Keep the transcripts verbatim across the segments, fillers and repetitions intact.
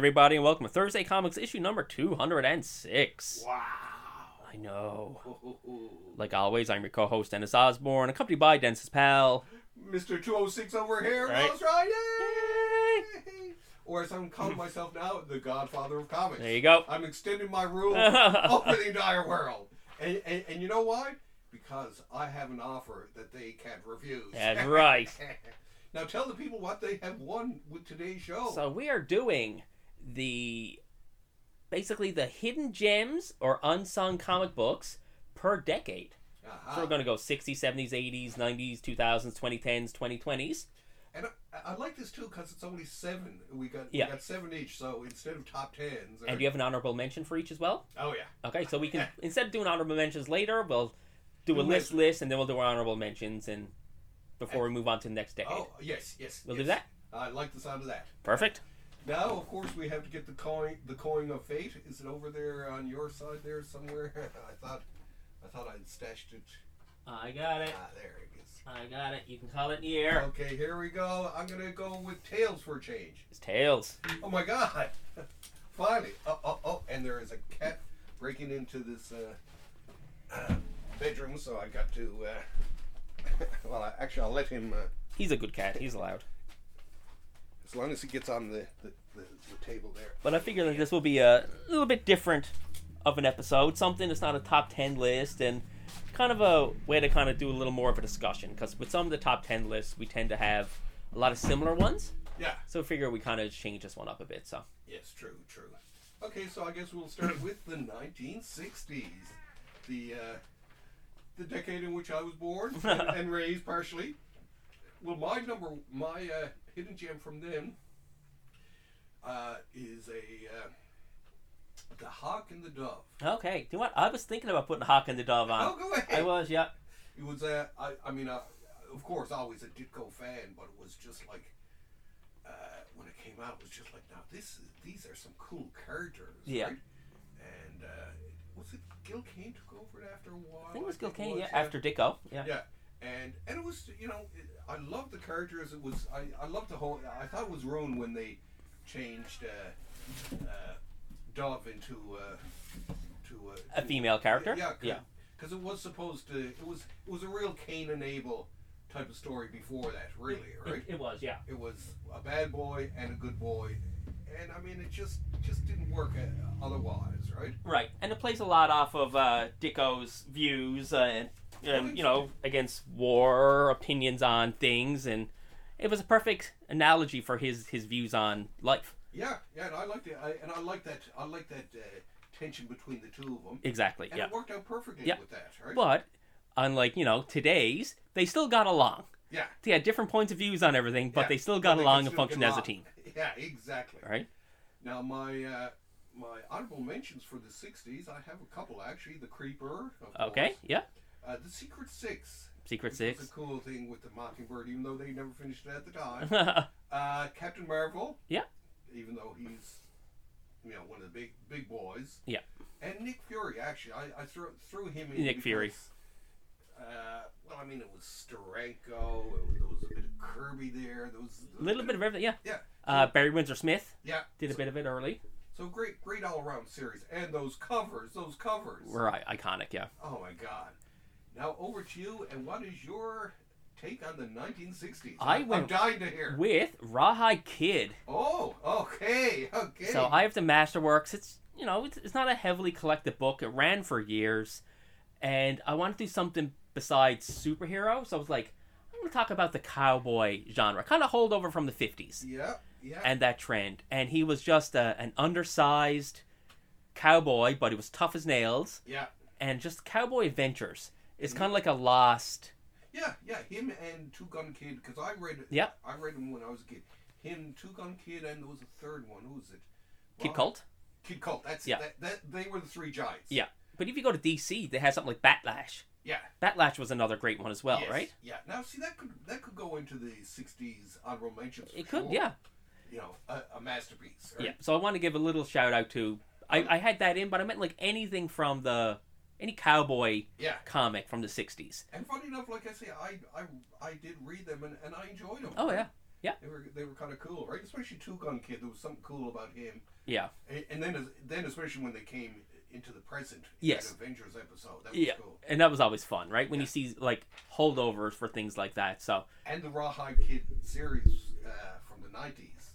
everybody, and welcome to Thursday Comics issue number two hundred six. Wow. I know. Like always, I'm your co-host, Dennis Osborne, accompanied by Dennis's pal, Mister two oh six over here, right. Ross Ryan. Yay! Or as I'm calling myself now, the Godfather of Comics. There you go. I'm extending my rule over the entire world. And, and, and you know why? Because I have an offer that they can't refuse. That's right. Now tell the people what they have won with today's show. So we are doing the, basically the hidden gems or unsung comic books per decade. Uh-huh. So we're going to go sixties, seventies, eighties, nineties, two thousands, twenty tens, twenty twenties. And I, I like this too because it's only seven. We got Yeah. we got seven each, so instead of top tens. And do you have an honorable mention for each as well? Oh yeah. Okay, so we can, instead of doing honorable mentions later, we'll do a Do list it. list, and then we'll do our honorable mentions and before we move on to the next decade. Oh yes, yes. We'll yes. do that? I like the sound of that. Perfect. Now, of course, we have to get the coin, the coin of fate. Is it over there on your side there somewhere? I thought, I thought I'd stashed it. I got it. Ah, there it is. I got it. You can call it in the air. Okay, here we go. I'm gonna go with tails for a change. It's Tails. Oh my God! Finally. Oh, oh, oh! And there is a cat breaking into this uh, uh, bedroom, so I got to. Uh, well, I, actually, I'll let him. Uh, He's a good cat. He's allowed. as long as he gets on the, the, the, the table there. But I figure that this will be a little bit different of an episode. Something that's not a top ten list, and kind of a way to kind of do a little more of a discussion. Because with some of the top ten lists, we tend to have a lot of similar ones. Yeah. So I figure we kind of change this one up a bit. So Yes, true, true. Okay, so I guess we'll start with the nineteen sixties, the uh, the decade in which I was born and, and raised partially. Well, my number, my uh, hidden gem from then uh, is a uh, the Hawk and the Dove. okay, do you know what? I was thinking about putting Hawk and the Dove on. Oh, go ahead. I was, yeah. It was, uh, I, I mean, uh, of course, always a Ditko fan, but it was just like. Uh, when it came out, it was just like, now this is, these are some cool characters, Yeah. right? And uh, was it Gil Kane took over it after a while? I think it was Gil Kane, was, yeah, after Dicko. Yeah. Yeah, and and it was, you know, it, I loved the characters. It was, I, I loved the whole. I thought it was ruined when they changed uh, uh, Dove into uh, to uh, A to- female character? Yeah, Yeah. because it was supposed to. It was it was a real Cain and Abel type of story before that, really, right? It, it was, yeah. It was a bad boy and a good boy, and I mean it just just didn't work uh, otherwise, right? Right, and it plays a lot off of uh, Dicko's views uh, and, and you know, against war, opinions on things, and it was a perfect analogy for his, his views on life. Yeah, yeah, and I liked it, I, and I like that. I like that uh, tension between the two of them, Exactly, and yeah. it worked out perfectly Yeah. with that, right? But unlike, you know, today's, they still got along. yeah, They had different points of views on everything, but yeah, they still but got they along can and still functioned get as a along. team. Yeah, exactly. Right? Now my uh, my honorable mentions for the sixties, I have a couple actually. The Creeper, of Okay, course. yeah. Uh, the Secret Six. Secret which Six. was a cool thing with the Mockingbird, even though they never finished it at the time. Uh, Captain Marvel. Yeah. Even though he's, you know, one of the big big boys. Yeah. And Nick Fury, actually, I, I threw threw him in. Nick because, Fury. Uh, well, I mean, it was Steranko. It was, there was a bit of Kirby there. There was A little bit of everything, yeah. Yeah. Uh, Barry Windsor Smith Yeah. did a so, bit of it early. So great, great all around series, and those covers, those covers. Right, iconic, yeah. Oh my God! Now over to you, and what is your take on the nineteen sixties? I I'm went dying to hear. With Rawhide Kid. Oh, okay, okay. So I have the Masterworks. It's, you know, it's, it's not a heavily collected book. It ran for years, and I want to do something besides superhero. So I was like, I'm going to talk about the cowboy genre, kind of holdover from the fifties Yeah, yeah. and that trend. And he was just a, an undersized cowboy, but he was tough as nails, yeah, and just cowboy adventures. It's kind of like a lost. yeah, yeah. Him and Two Gun Kid, because I read it. Yeah. I read him when I was a kid. Him, Two Gun Kid, and there was a third one. Who was it? Kid Well, Colt. Kid Colt. That's Yeah. That, that they were the three giants. Yeah. But if you go to D C, they have something like Batlash. Yeah. Batlash was another great one as well, Yes, right? Yeah. Now, see, that could that could go into the sixties honorable mentions. for It could, sure. yeah. You know, a, a masterpiece. Right? Yeah. So I want to give a little shout out to. I, I had that in, but I meant like anything from the any cowboy Yeah. comic from the sixties. And funny enough, like I say, I I, I did read them and, and I enjoyed them. Oh yeah. Yeah. They were they were kind of cool, right? Especially Two Gun Kid. There was something cool about him. Yeah. And, and then as- then especially when they came into the present. Yes. That Avengers episode. That was Yeah, cool. and that was always fun, right? When Yeah. you see like holdovers for things like that. So And the Rawhide Kid series uh, from the nineties,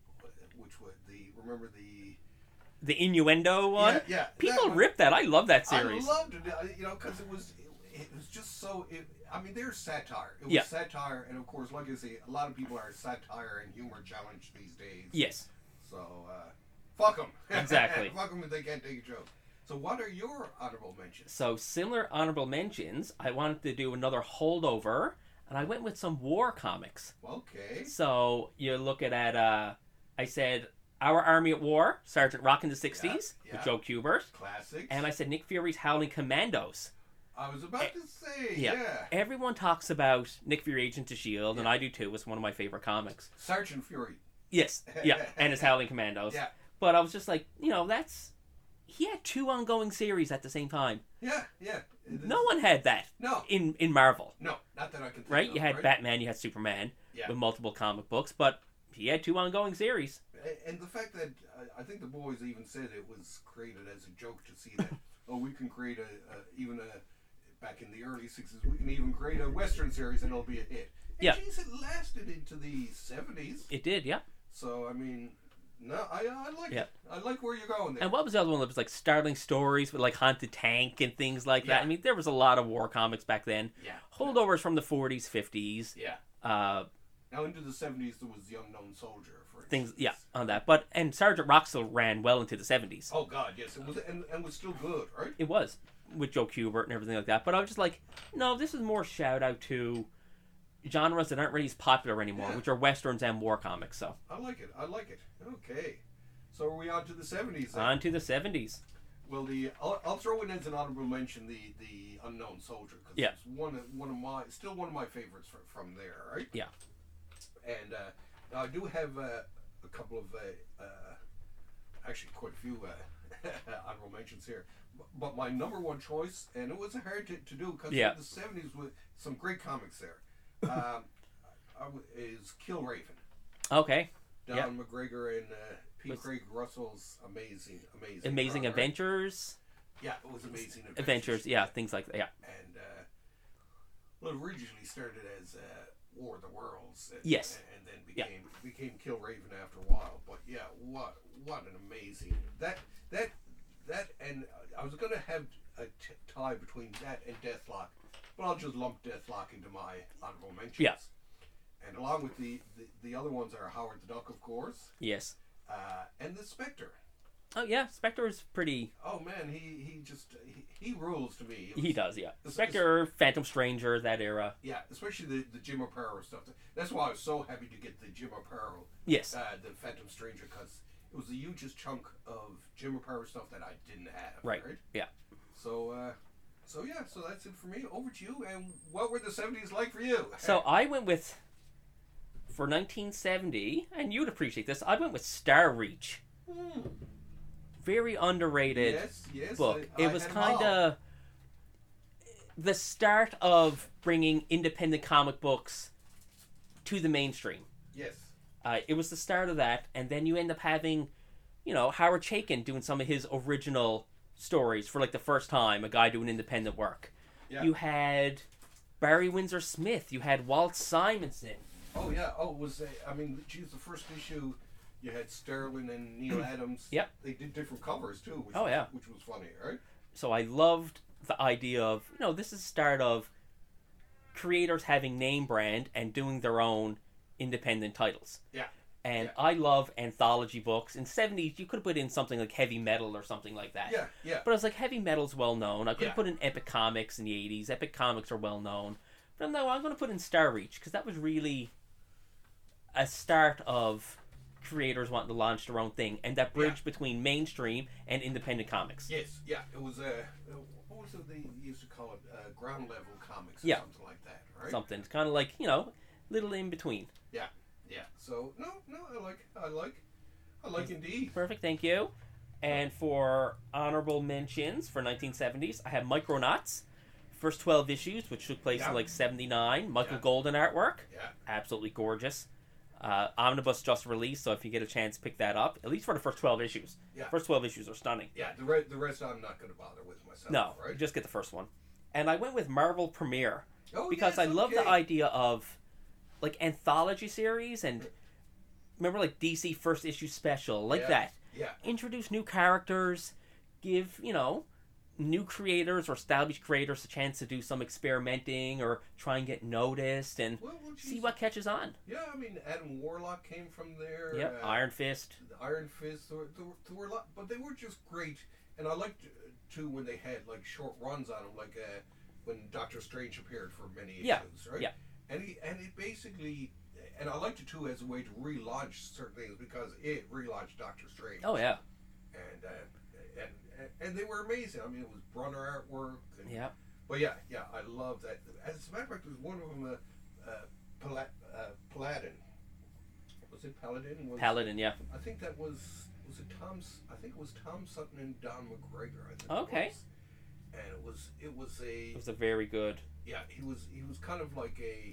which was the remember the the innuendo one, yeah yeah people that one- ripped that. I love that series. I loved it, I- you know, because it was it, it was just so. It, I mean, there's satire. It was Yeah. satire, and of course, like I say, a lot of people are satire and humor challenged these days. Yes. So uh, fuck them. Exactly. Fuck them if they can't take a joke. So, what are your honorable mentions? So similar honorable mentions. I wanted to do another holdover, and I went with some war comics. Okay. So you look at at uh, I said Our Army at War, Sergeant Rock in the sixties Yeah, with yeah. Joe Kubert, Classics. and I said Nick Fury's Howling Commandos. I was about to say, Yeah. yeah. Everyone talks about Nick Fury Agent of Shield, and I do too. It's one of my favorite comics. Sergeant Fury. Yes, yeah, and his Howling Commandos. Yeah. But I was just like, you know, that's he had two ongoing series at the same time. Yeah, yeah. It is- No one had that No, in in Marvel, no, not that I can think right? of, You had right? Batman, you had Superman Yeah. with multiple comic books, but he had two ongoing series. A- And the fact that uh, I think the boys even said it was created as a joke to see that oh we can create a, a even a back in the early sixties we can even create a Western series and it'll be a hit. And Yeah. geez, it lasted into the seventies. It did, yeah. So I mean, no, I I like Yeah. it. I like where you're going there. And what was the other one that was like Startling Stories with like Haunted Tank and things like that? Yeah. I mean, there was a lot of war comics back then. yeah. Holdovers from the forties, fifties, Yeah. uh, Now into the seventies there was the Unknown Soldier for things, instance. yeah, on that. But and Sergeant Rock still ran well into the seventies. Oh God, yes, it was and, and was still good, right? It was with Joe Kubert and everything like that. But I was just like, no, this is more shout out to genres that aren't really as popular anymore, Yeah. which are westerns and war comics. So I like it. I like it. Okay. So are we on to the seventies then? on to the seventies. Well, the I'll, I'll throw in as an honorable mention the the Unknown Soldier because Yeah. it's one of one of my still one of my favorites from, from there, right? Yeah. And uh, now I do have uh, a couple of uh, uh, actually quite a few uh, honorable mentions here, B- but my number one choice, and it was hard to, to do because Yeah. the seventies with some great comics there, um, I w- is Kill Raven. Okay. Don Yeah. McGregor and uh, P. Was- Craig Russell's amazing, amazing, Amazing run, right? Adventures. Yeah, it was amazing adventures. Adventures, yeah, things like that. Yeah. And uh, well, it originally started as uh, War of the Worlds. And, Yes. And then Yeah. became became Kill Raven after a while. But yeah, what what an amazing that that that and I was gonna have a t- tie between that and Deathlock, but I'll just lump Deathlock into my honorable mentions. Yeah. And along with the, the the other ones are Howard the Duck, of course, Yes. uh, and the Spectre. Oh yeah, Spectre is pretty. Oh man, he he just he, he rules to me. It He was- does, yeah. it's- Spectre, Phantom Stranger, that era. Yeah, especially the, the Jim Aparo stuff. That's why I was so happy to get the Jim Aparo, Yes. uh, the Phantom Stranger, because it was the hugest chunk of Jim Aparo stuff that I didn't have. Right. Right. Yeah. So, uh, so yeah, so that's it for me. Over to you. And what were the seventies like for you? So I went with for nineteen seventy, and you'd appreciate this. I went with Star Reach. Hmm. Very underrated yes, yes. book. I, it I was had kind all. of the start of bringing independent comic books to the mainstream. Yes. Uh, it was the start of that, and then you end up having, you know, Howard Chaykin doing some of his original stories for like the first time, a guy doing independent work. Yeah. You had Barry Windsor Smith. You had Walt Simonson. Oh yeah. Oh, it was uh, I mean, geez, the first issue. You had Sterling and Neil Adams. Yep. They did different covers too. Which Oh, was, yeah. Which was funny, right? So I loved the idea of, you know, this is the start of creators having name brand and doing their own independent titles. Yeah. And Yeah. I love anthology books. In the seventies, you could have put in something like Heavy Metal or something like that. Yeah. Yeah. But I was like, Heavy Metal's well known. I could have Yeah. put in Epic Comics in the eighties. Epic Comics are well known. But no, I'm going to put in Star Reach because that was really a start of creators wanting to launch their own thing and that bridge Yeah. between mainstream and independent comics. Yes, yeah, it was uh, uh, what was it they used to call it? Uh, ground level comics or Yeah. something like that, right? Something. It's kind of like, you know, little in between. Yeah, yeah. So no, no, I like, I like, I like indeed. Perfect, thank you. And for honorable mentions for nineteen seventies, I have Micronauts. First twelve issues, which took place Yeah. in like seventy-nine. Michael Yeah. Golden artwork. Yeah, Absolutely gorgeous. Uh, Omnibus just released, so if you get a chance, pick that up. At least for the first twelve issues. Yeah. First twelve issues are stunning. Yeah, the, re- the rest I'm not going to bother with myself. No, right? just get the first one. And I went with Marvel Premiere Oh, because yes, I love okay. the idea of like anthology series and remember like D C first issue special, like Yeah. that. Yeah. Introduce new characters, give, you know, new creators or established creators a chance to do some experimenting or try and get noticed and Well, well, see geez. what catches on. Yeah, I mean, Adam Warlock came from there. Yep, uh, Iron Fist. the Iron Fist. There were, there, were, there were a lot, but they were just great. And I liked uh, too when they had like short runs on them, like uh, when Doctor Strange appeared for many issues, Yeah, right? yeah. And he and it basically, and I liked it too as a way to relaunch certain things because it relaunched Doctor Strange. Oh yeah, And uh, and, and and they were amazing. I mean, it was Brunner artwork. And, yeah. But yeah, yeah, I love that. As a matter of fact, there's one of them, uh, uh, Pala- uh, Paladin. Was it Paladin? Was, Paladin, yeah. I think that was was it Tom's. I think it was Tom Sutton and Don McGregor. I think. Okay. It was. And it was it was a It was a very good. yeah. He was he was kind of like a.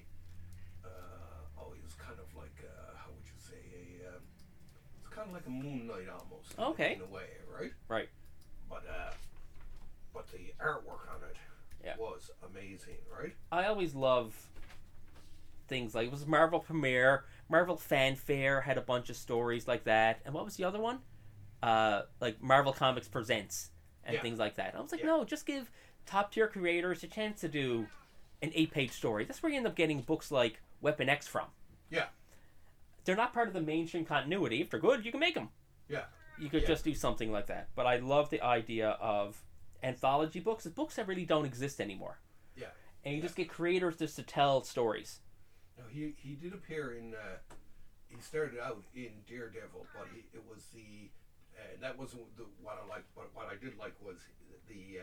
Uh, oh, he was kind of like uh, how would you say a. Um, it's kind of like a Moon Knight almost. in- Okay. In a way, right? Right. But uh, but the artwork on it Yeah. was amazing, right? I always love things like it was Marvel Premiere, Marvel Fanfare had a bunch of stories like that, and what was the other one? Uh, like Marvel Comics Presents and Yeah. things like that. I was like, Yeah. no, just give top tier creators a chance to do an eight page story. That's where you end up getting books like Weapon X from. Yeah. They're not part of the mainstream continuity. If they're good, you can make them. Yeah. You could Yeah. just do something like that. But I love the idea of anthology books. It's books that really don't exist anymore. Yeah. And you Yeah. just get creators just to tell stories. No, he he did appear in. Uh, he started out in Daredevil, but he, it was the. Uh, that wasn't the, what I liked. But what I did like was the, uh,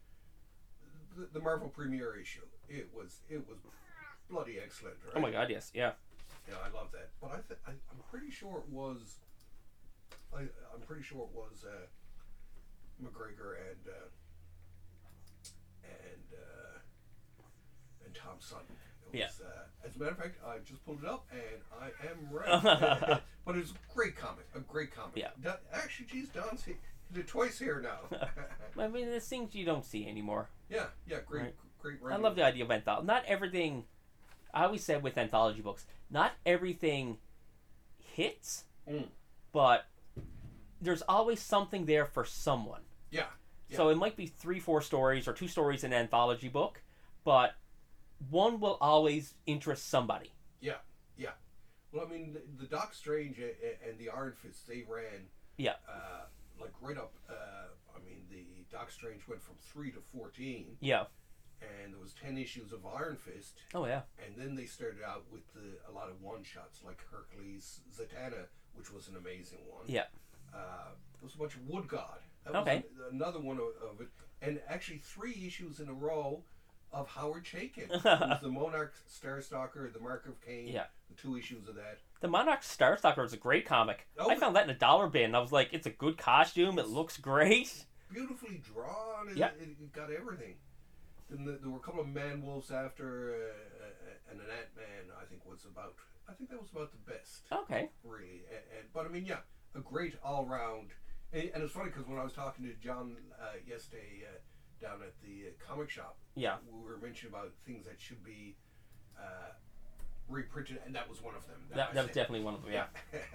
the the Marvel Premiere issue. It was it was bloody excellent. Right? Oh my god, yes, yeah. Yeah, I love that. But I, th- I I'm pretty sure it was. I I'm pretty sure it was uh, McGregor and uh, and uh, and Tom Sutton. It Yeah. was, uh, as a matter of fact, I just pulled it up and I am right. But it's a great comic, a great comic. Yeah. Don, actually, geez, Don's hit it twice here now. I mean, there's things you don't see anymore. yeah, yeah, great, Right. great. I writing. love the idea of anthology. Not everything. I always said with anthology books, not everything hits, Mm. but there's always something there for someone. Yeah. Yeah. So it might be three, four stories or two stories in an anthology book, but one will always interest somebody. Yeah, yeah. Well, I mean, the, the Doc Strange a- a- and the Iron Fist, they ran, Yeah. uh, like right up. Uh, I mean, the Doc Strange went from three to fourteen, Yeah. and there was ten issues of Iron Fist, Oh yeah. and then they started out with the, a lot of one shots, like Hercules, Zatanna, which was an amazing one. Yeah. Uh, there was a bunch of Wood God. That Okay. was an, another one of, of it, and actually three issues in a row of Howard Chaykin. It was the Monarch Starstalker, the Mark of Cain. Yeah. The two issues of that. The Monarch Starstalker is a great comic. Oh, I found that in a dollar bin. I was like, it's a good costume. It looks great. Beautifully drawn. It, Yeah. it, it got everything. Then the, there were a couple of man wolves after, uh, uh, and an Ant Man. I think was about. I think that was about the best. Okay. Really. And, and, but I mean, yeah, a great all round. And, and it's funny because when I was talking to John uh, yesterday uh, down at the uh, comic shop, Yeah. we were mentioning about things that should be uh, reprinted, and that was one of them. That, I that was said. definitely one of them, yeah.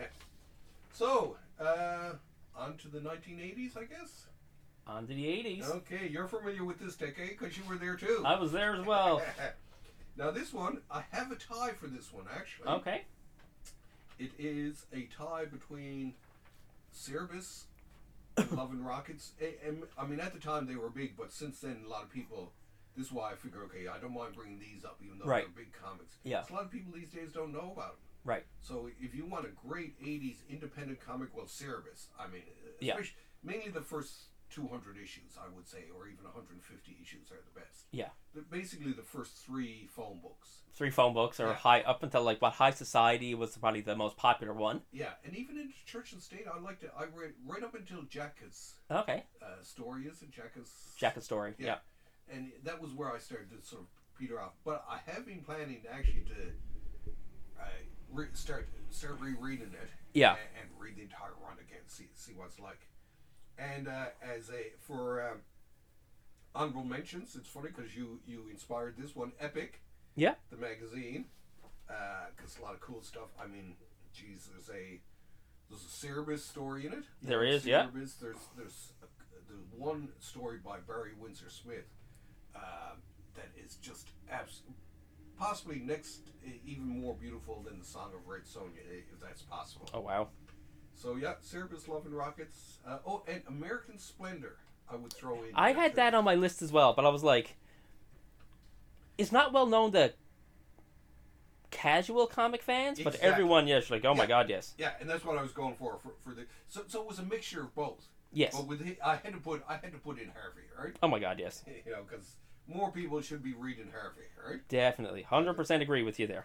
So, uh, on to the nineteen eighties, I guess. On to the eighties. Okay, you're familiar with this decade because you were there too. I was there as well. Now this one, I have a tie for this one actually. Okay. It is a tie between Cerebus and Love and Rockets. And, and, I mean, at the time they were big, but since then a lot of people. This is why I figure, okay, I don't mind bringing these up, even though Right. they're big comics. Yeah. So a lot of people these days don't know about them. Right. So if you want a great eighties independent comic, well, Cerebus. I mean, Yeah. especially, mainly the first two hundred issues, I would say, or even one hundred fifty issues are the best. Yeah. They're basically the first three phone books. Three phone books are Yeah. high up until like what High Society was probably the most popular one. Yeah, and even in Church and State, I liked it. I read right up until Jacka's Okay. uh, story is it Jacka's Jack's story. Yeah. Yeah. and that was where I started to sort of peter off. But I have been planning actually to uh, re- start start rereading it. Yeah. And, and read the entire run again. See see what it's like. And uh, as a for um, honorable mentions, it's funny because you you inspired this one, Epic. Yeah. The magazine, because uh, a lot of cool stuff. I mean, geez, there's a there's a Cerebus story in it. You there know, is, Cerebus, yeah. There's there's a, there's one story by Barry Windsor Smith uh, that is just abs- possibly next, even more beautiful than the Song of Red Sonja, if that's possible. Oh wow. So yeah, Cerebus, Love and Rockets. Uh, oh, and American Splendor, I would throw in. I had that on my list as well, but I was like, it's not well known to casual comic fans, but Exactly. everyone, yes, like, oh Yeah. my god, yes. Yeah, and that's what I was going for for, for the. So, so it was a mixture of both. Yes. But with I had to put I had to put in Harvey, right? Oh my god, yes. You know, because more people should be reading Harvey, right? Definitely. one hundred percent agree with you there.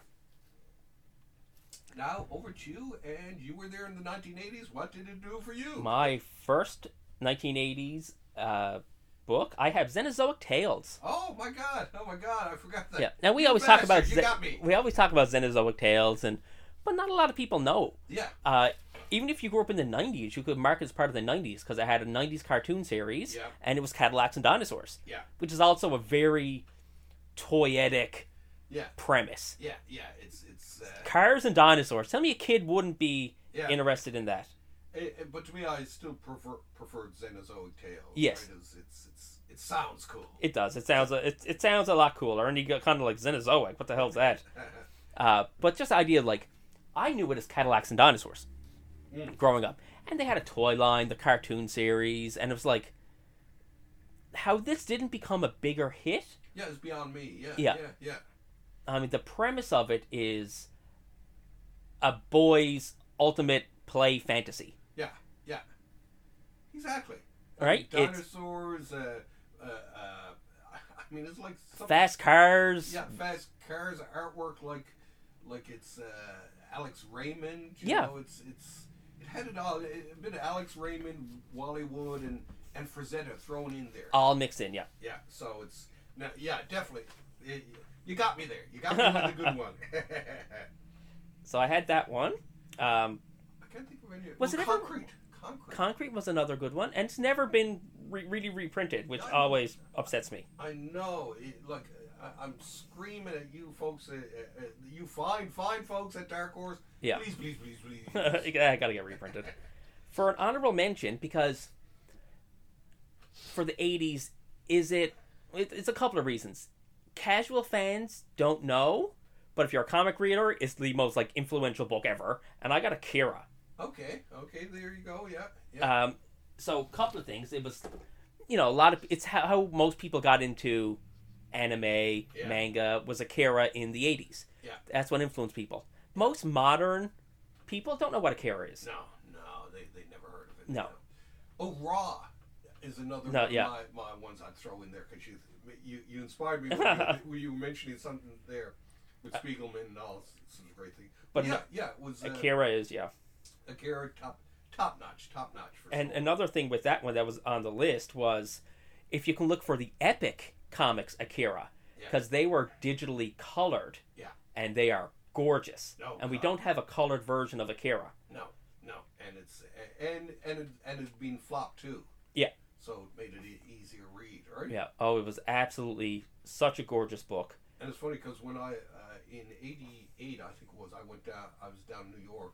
Now over to you, and you were there in the nineteen eighties. What did it do for you? My first nineteen eighties uh, book, I have Xenozoic Tales. Oh my god! Oh my god! I forgot that. Yeah. Now we You always talk about bastard, you got me. we always talk about Xenozoic Tales, and but not a lot of people know. Yeah. Uh, even if you grew up in the nineties, you could mark it as part of the nineties because it had a nineties cartoon series, Yeah. and it was Cadillacs and Dinosaurs, Yeah. which is also a very toyetic Yeah. premise. Yeah. Yeah. It's it's. Uh, Cars and dinosaurs. Tell me a kid wouldn't be Yeah. interested in that. it, it- but to me, I still prefer preferred Xenozoic Tales. Yes. Right? It's, it's it's it sounds cool. It does. It sounds it, it sounds a lot cooler, and you got kind of like Xenozoic. What the hell's that? Uh, but just the idea of like, I knew it as Cadillacs and Dinosaurs Mm. growing up, and they had a toy line, the cartoon series, and it was like how this didn't become a bigger hit. Yeah, it's beyond me. Yeah. Yeah. Yeah. Yeah. I mean, the premise of it is a boy's ultimate play fantasy, Yeah. Yeah. Exactly. right? I mean, It's dinosaurs. Uh, uh, uh, I mean, it's like some, fast cars. Yeah, fast cars, artwork like like it's uh, Alex Raymond. You Yeah. know, it's it's it had it all. A bit of Alex Raymond, Wallywood, and and Frazetta thrown in there. All mixed in, yeah. Yeah, so it's no, yeah, definitely. It- you got me there. You got me with the good one. So I had that one. Um, I can't think of any. Was well, it ever- concrete? Concrete. Concrete was another good one, and it's never been re- really reprinted, which I- always upsets me. I know. It, look, I, I'm screaming at you folks. Uh, uh, uh, you fine, fine folks at Dark Horse. Yeah. Please, please, please, please. I gotta get reprinted. For an honorable mention, because for the eighties, is it, it? It's a couple of reasons. Casual fans don't know, but if you're a comic reader, it's the most like influential book ever. And I got Akira. Okay, okay, there you go. Yeah, yeah. Um, so a couple of things. It was, you know, a lot of it's how, how most people got into anime, manga was Akira in the eighties. Yeah. That's what influenced people. Most modern people don't know what Akira is. no, no, they they never heard of it. No. Oh, Raw is another No, one yeah. of my, my ones I'd throw in there because you, you you inspired me when you, when you were mentioning something there with Spiegelman and all. This is a great thing. But But yeah, no- yeah, it was uh, Akira is, yeah. Akira top top notch, top notch for And sure. another thing with that one that was on the list was if you can look for the Epic Comics Akira, Yeah. because they were digitally colored. Yeah. And they are gorgeous. No, and we God. don't have a colored version of Akira. No, no, and it's and and it, and it's been flopped too. Yeah. So it made it e- easier read, right? Yeah. Oh, it was absolutely such a gorgeous book. And it's funny because when I uh, in eighty-eight, I think it was, I went down. I was down in New York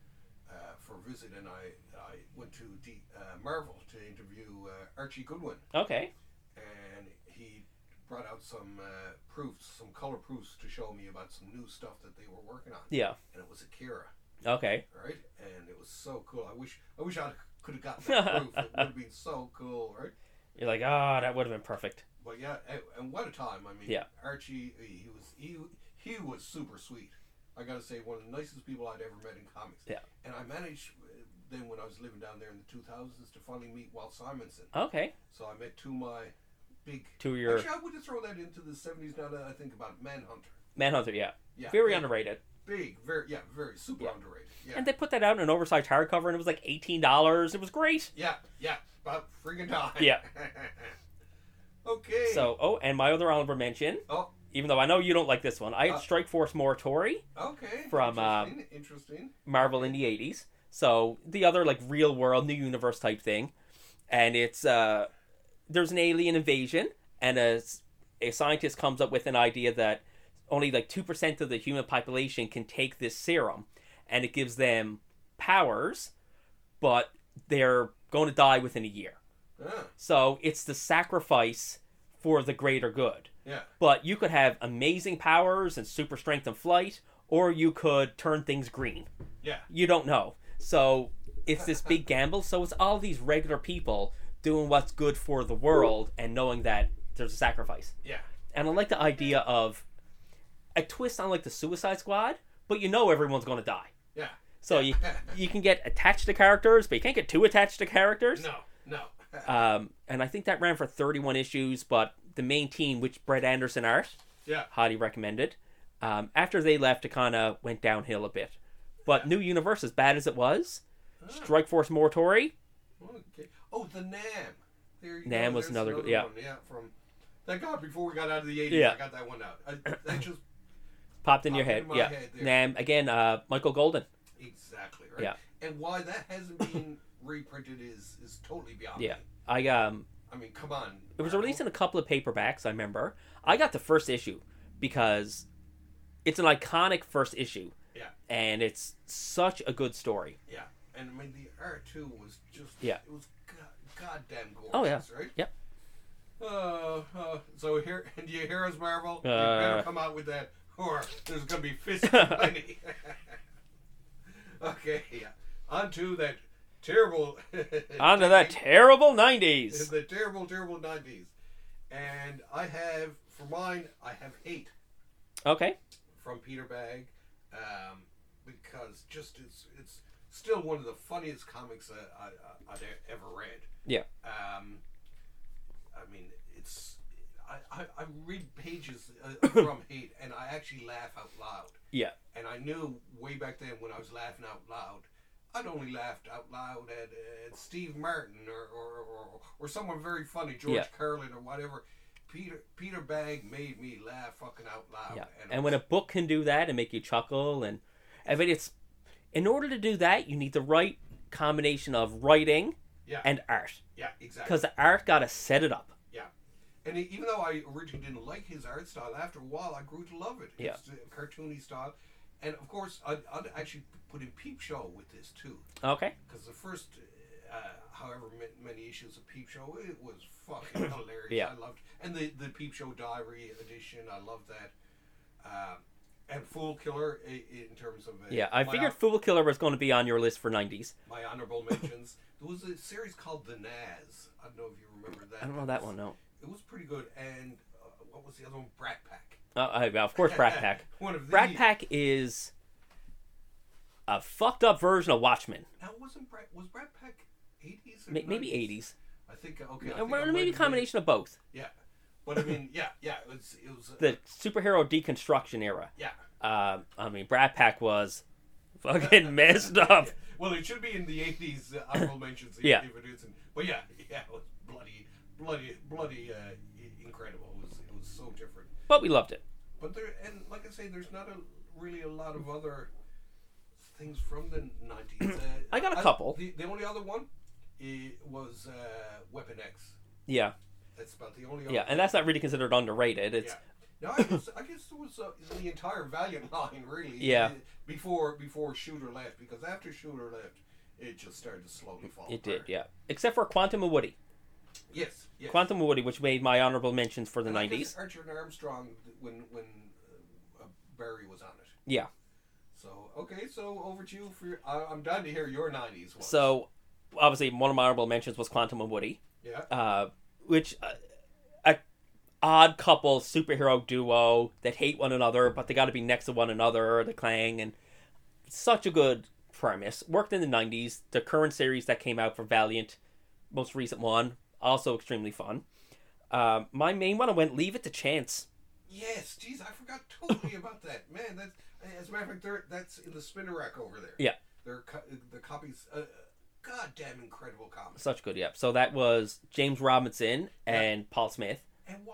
uh, for a visit, and I I went to D, uh, Marvel to interview uh, Archie Goodwin, Okay. and he brought out some uh, proofs, some color proofs to show me about some new stuff that they were working on. Yeah. And it was Akira, Okay. right? And it was so cool. I wish I wish I could have gotten that proof. It would have been so cool, right? You're like, oh, that would have been perfect. But yeah, and, and what a time! I mean, Yeah. Archie, he was he he was super sweet. I gotta say, one of the nicest people I'd ever met in comics. Yeah. And I managed uh, then when I was living down there in the two thousands to finally meet Walt Simonson. Okay. So I met two of my big. To your Actually, I would throw that into the seventies now that I think about Manhunter. Manhunter, yeah. Yeah. Very big, underrated. Big, very yeah, very super Yeah. underrated. Yeah. And they put that out in an oversized hardcover, and it was like eighteen dollars. It was great. yeah, yeah, about friggin' time. Yeah. Okay. So, oh, and my other honorable mention, Oh. even though I know you don't like this one, I had Uh, Strike Force Morituri Okay. from um, interesting. interesting. Marvel in the eighties. So the other like real world, new universe type thing, and it's uh, there's an alien invasion, and a a scientist comes up with an idea that only like two percent of the human population can take this serum, and it gives them powers, but they're going to die within a year. Ah, So it's the sacrifice for the greater good. yeah. But you could have amazing powers and super strength and flight, or you could turn things green. Yeah. You don't know. So it's this big gamble. So it's all these regular people doing what's good for the world and knowing that there's a sacrifice. Yeah. And I like the idea of a twist on like the Suicide Squad, but you know everyone's going to die. Yeah. So you you can get attached to characters, but you can't get too attached to characters. No. No. Um, and I think that ran for thirty-one issues, but the main team, which Brett Anderson art, Yeah. highly recommended. Um, after they left, it kind of went downhill a bit. But New Universe, as bad as it was, Strike Force Morituri, Okay. Oh, the Nam. There you Nam go. was There's another good- yeah. one. Yeah. From thank God before we got out of the eighties, Yeah. I got that one out. I, that just popped in your Popped head. into my Yeah, head there. Nam again. Uh, Michael Golden. exactly right. Yeah. And why that hasn't been reprinted is is totally beyond Yeah, me. I um, I mean, come on. it was Marvel. released in a couple of paperbacks. I remember. I got the first issue because it's an iconic first issue. Yeah. And it's such a good story. Yeah. And I mean, the art too was just. Yeah. It was god, goddamn gorgeous. Oh, yeah. Right. Yep. Uh, uh, so here, do you hear us, Marvel? you Uh, better come out with that, or there's gonna be fists plenty. Okay, yeah. On to that terrible. On to that terrible nineties. the terrible, terrible nineties. And I have, for mine, I have Hate Okay. from Peter Bagg, um, because just it's it's still one of the funniest comics uh, I, I, I've ever read. Yeah. Um, I mean, it's I, I, I read pages uh, from Hate, and I actually laugh out loud. Yeah. And I knew way back then when I was laughing out loud, I'd only laughed out loud at, at Steve Martin or, or, or, or someone very funny, George Yeah. Carlin or whatever. Peter Peter Bagg made me laugh fucking out loud. Yeah. And, And it when a was- book can do that and make you chuckle, and I mean, it's in order to do that, you need the right combination of writing yeah, and art, yeah, exactly. because the art got to set it up. And he- even though I originally didn't like his art style, after a while I grew to love it. Yeah. His uh, cartoony style. And of course, I'd, I'd actually put in Peep Show with this too. Okay. Because the first, uh, however ma- many issues of Peep Show, it was fucking hilarious. Yeah. I loved And the, the Peep Show Diary edition, I loved that. Um, and Fool Killer i- in terms of. Uh, Yeah, I my figured hon- Fool Killer was going to be on your list for nineties. My honorable mentions. There was a series called The Naz. I don't know if you remember that. I don't know that one, no. It was pretty good. And uh, what was the other one? Brat Pack. Uh, I, of course, Brat Pack. One of the. Brat Pack is a fucked up version of Watchmen. Now, wasn't Brat was Brat Pack eighties? Ma- Maybe eighties. I think okay. I Uh, think well, I might maybe a have combination of both. been- Yeah, but I mean, yeah, yeah. It was. It was. Uh, The superhero deconstruction era. yeah. Uh, I mean, Brat Pack was fucking messed up. Well, it should be in the eighties. Uh, honorable mentions. Yeah. If it isn't. But yeah, yeah. It was bloody, bloody, bloody uh, i- incredible. It was. It was so different. But we loved it. But there, and like I say, there's not a really a lot of other things from the nineties. Uh, I got a couple. The, the only other one it was uh, Weapon X. Yeah. That's about the only. Other Yeah, and that's not really considered underrated. It's Yeah. No, I guess, I guess it was uh, the entire Valiant line, really. Yeah. uh, Before before Shooter left, because after Shooter left, it just started to slowly fall. It did, apart. yeah. Except for Quantum and Woody. Yes. Yes. Quantum and Woody, which made my honorable mentions for the And I guess nineties. Archer and Armstrong when when uh, Barry was on it. Yeah. So okay, so over to you for. Your, I, I'm dying to hear your nineties one. So, obviously, one of my honorable mentions was Quantum and Woody, Yeah. uh, which uh, a odd couple superhero duo that hate one another, but they got to be next to one another. The Clang, and such a good premise. Worked in the nineties. The current series that came out for Valiant, most recent one, also extremely fun. Uh, my main one, I went Leave It to Chance. Yes. Jeez, I forgot totally about that. Man, that's as a matter of fact, they're- that's in the spinner rack over there. Yeah. They're co- the copies. Uh, goddamn incredible comics. Such good, yeah. So that was James Robinson and Paul Smith. And why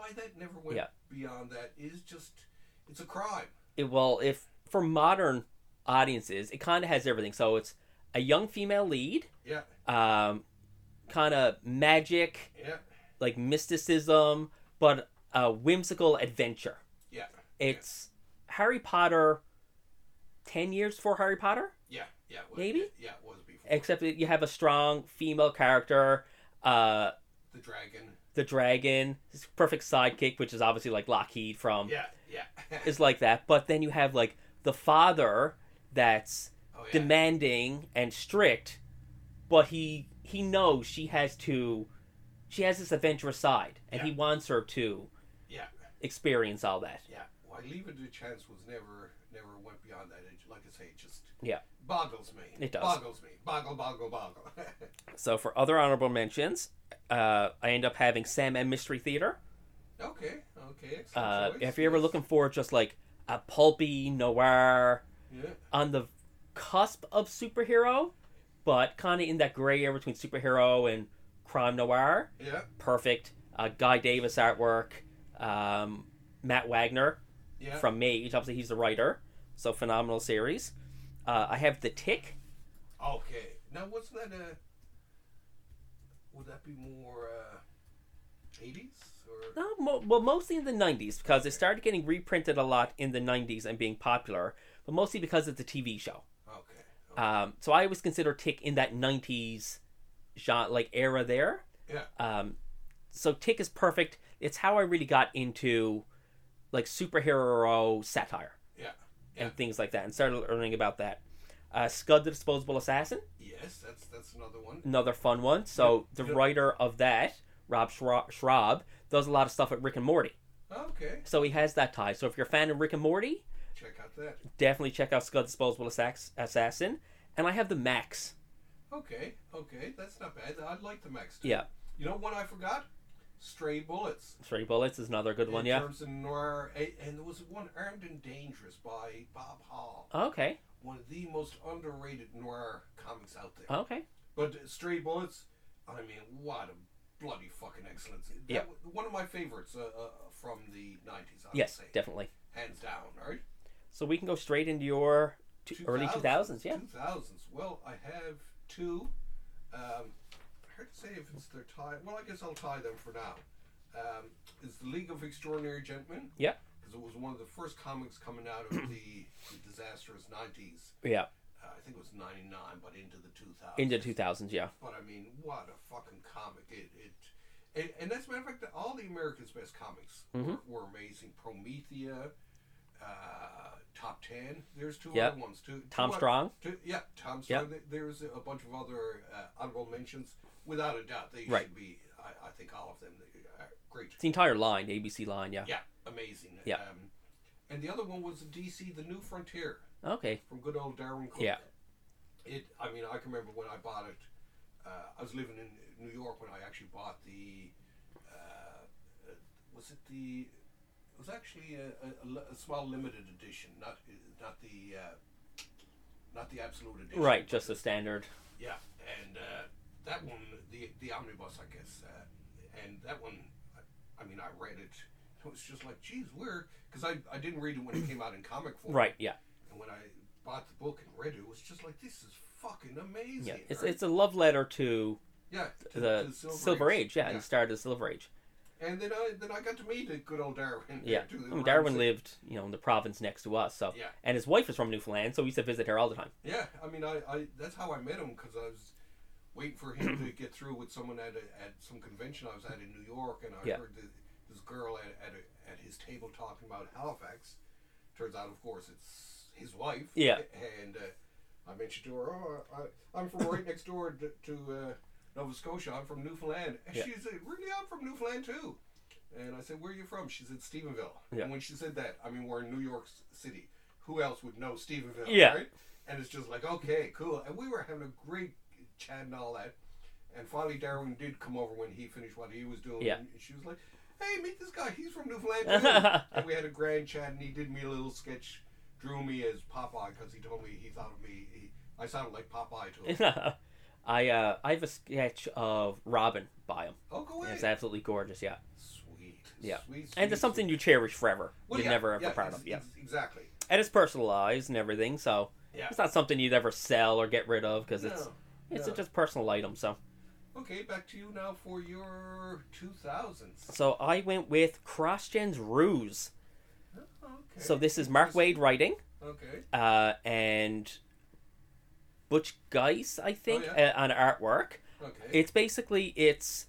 why that never went Yeah. beyond that is just, it's a crime. It, well, if for modern audiences, it kind of has everything. So it's a young female lead, Yeah, um, kind of magic, yeah, like mysticism, but a whimsical adventure. yeah. It's Harry Potter ten years before Harry Potter, Yeah, yeah. Well, Maybe? Yeah, it was before. except that you have a strong female character, uh, The dragon. the dragon, his perfect sidekick, which is obviously like Lockheed from, Yeah, yeah. is like that. But then you have like the father that's oh, yeah. demanding and strict, but he he knows she has to, she has this adventurous side, and Yeah. he wants her to Yeah. experience all that. Yeah. Why Leave It to Chance was never, never went beyond that. It, like I say, it just Yeah. boggles me. It does. Boggles me. Boggle, boggle, boggle. So for other honorable mentions, uh, I end up having Sam and Mystery Theater. okay, okay. Excellent Uh, choice. if you're ever Yes. looking for just like a pulpy noir Yeah. on the cusp of superhero, but kind of in that gray area between superhero and crime noir, Yeah. perfect. Uh, Guy Davis artwork, um, Matt Wagner Yeah. from Mage, obviously he's the writer, so phenomenal series. Uh, I have The Tick. Okay. Now, wasn't that a? Would that be more uh, eighties or? No, mo- well, mostly in the nineties, because it started getting reprinted a lot in the nineties and being popular, but mostly because it's a T V show. Okay. okay. Um, so I always consider Tick in that nineties genre, like era there. Yeah. Um, so Tick is perfect. It's how I really got into like superhero satire Yeah. and Yeah. things like that, and started learning about that. Uh, Scud the Disposable Assassin, Yes, that's that's another one. another fun one. So Yeah, the yeah. writer of that, Rob Schra- Schraub, does a lot of stuff with Rick and Morty. Okay. So he has that tie. So if you're a fan of Rick and Morty, Check out that. definitely check out Scud the Disposable Assax- Assassin. And I have the Max. Okay. Okay. That's not bad. I like the Max. Too. Yeah. You know what I forgot? Stray Bullets. Stray Bullets is another good one, in yeah. terms of noir, a- and there was one Armed and Dangerous by Bob Hall. Okay. One of the most underrated noir comics out there. Okay. But Stray Bullets, I mean, what a bloody fucking excellence! That, Yep. One of my favorites uh, uh, from the nineties. I Yes, would say, definitely. hands down. Right. So we can go straight into your two, early two thousands, yeah. Two thousands. Well, I have two. Um, hard to say if it's their tie. Well, I guess I'll tie them for now. Um, it's the League of Extraordinary Gentlemen. Yeah. Because it was one of the first comics coming out of the, the disastrous nineties. Yeah. Uh, I think it was ninety-nine, but into the two thousands. Into two thousands, yeah. But I mean, what a fucking comic! It, it and, and that's a matter of fact, all the America's Best comics Mhm. were, were amazing. Promethea, uh, Top Ten. There's two Yep. other ones too. Tom two Strong. Two, yeah, Tom Strong. There- There's a bunch of other uh, honorable mentions. Without a doubt, they Right. should be. I, I think all of them they are great. It's the entire line, the A B C line, yeah. Yeah, amazing. Yeah. Um, and the other one was D C, The New Frontier, Okay. from good old Darwin Cook. Yeah. It. I mean, I can remember when I bought it. Uh, I was living in New York when I actually bought the. Uh, uh, was it the? It was actually a, a, a li- a small limited edition, not not the uh, not the absolute edition. Right, but just the- the standard. yeah, and uh, that one, the the omnibus, I guess, uh, and that one, I, I mean, I read it. It was just like, geez, where? Because I, I didn't read it when it came out in comic form. Right, yeah. And when I bought the book and read it, it was just like, this is fucking amazing. Yeah. It's right? it's a love letter to yeah, to, the to Silver, Age, yeah, yeah. and started the Silver Age. And then I then I got to meet the good old Darwin. Yeah. too, I mean, around Darwin the- lived, you know, in the province next to us, so Yeah. and his wife was from Newfoundland, so we used to visit her all the time. Yeah, I mean, I, I that's how I met him, because I was waiting for him to get through with someone at a, at some convention I was at in New York, and I Yeah. heard the, this girl at at, a, at his table talking about Halifax. Turns out, of course, it's his wife. Yeah. And uh, I mentioned to her, oh, I, I'm from right next door to, to uh, Nova Scotia. I'm from Newfoundland. And Yeah. she said, really, I'm from Newfoundland too. And I said, where are you from? She said, Stephenville. Yeah. And when she said that, I mean, we're in New York City. Who else would know Stephenville, Yeah. right? And it's just like, okay, cool. And we were having a great chat and all that. And finally, Darwin did come over when he finished what he was doing. Yeah. And she was like, hey, meet this guy. He's from Newfoundland too. And we had a grand chat, and he did me a little sketch, drew me as Popeye, because he told me he thought of me. He, I sounded like Popeye to him. I uh I have a sketch of Robin by him. Oh, go ahead. It's absolutely gorgeous, yeah. Sweet. Yeah. Sweet, And sweet, it's something sweet. you cherish forever. Well, You're yeah, never ever yeah, proud ex- of. Yeah. ex- Exactly. And it's personalized and everything, so Yeah. it's not something you'd ever sell or get rid of because No, it's it's no. a just personal item. So Okay, back to you now for your two thousands. so I went with CrossGen's Ruse. Okay. So this is Mark Waid writing, Okay. uh, and Butch Geis, I think, Oh, yeah. uh, on artwork. Okay. It's basically it's